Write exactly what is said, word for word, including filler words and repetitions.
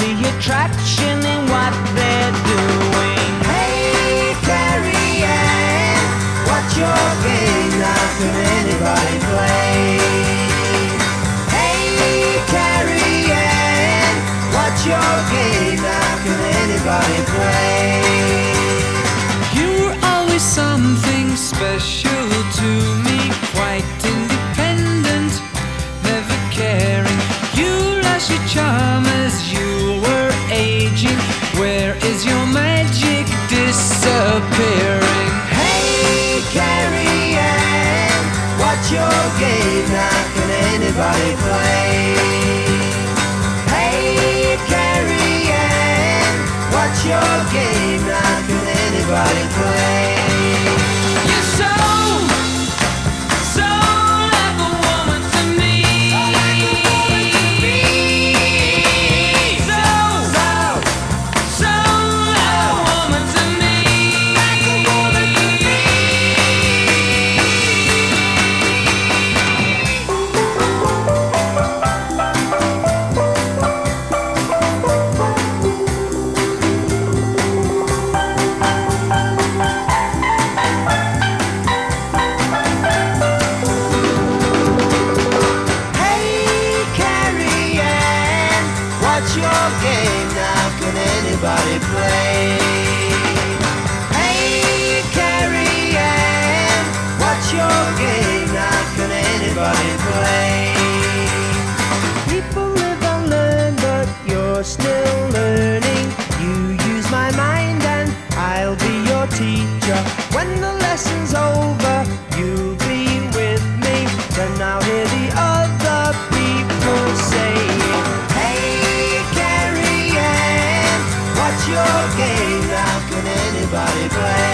the attraction in what they're doing. Hey, Carrie Ann, what's your game? Now can anybody play? Hey, Carrie Ann, what's your game? Now can anybody play? You were always something special to me, quite independent, never caring. You lost your charm as you were aging. Where is your magic disappearing? Hey, Carrie Ann, what's your game? Now can anybody play? Hey, Carrie Ann, what's your game? Now can anybody play? You're so, so like a woman to me. So, So, so like a woman to me. like a woman to me. Hey, Carrie Ann, what's your game? Now can anybody play? Hey, Carrie Ann, what's your game? Now can anybody play? People live and learn, but you're still learning. You use my mind and I'll be your teacher. When the lesson's over, you'll be with me. Then I'll hear the other people saying, hey, Carrie Ann, what's your game? Now can anybody play?